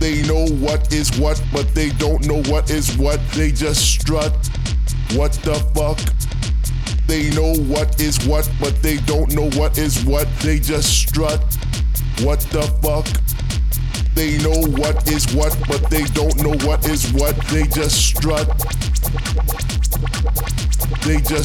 They know what is what, but they don't know what is what. They just strut. What the fuck? They know what is what, but they don't know what is what. They just strut. What the fuck? They know what is what, but they don't know what is what. They just strut. They just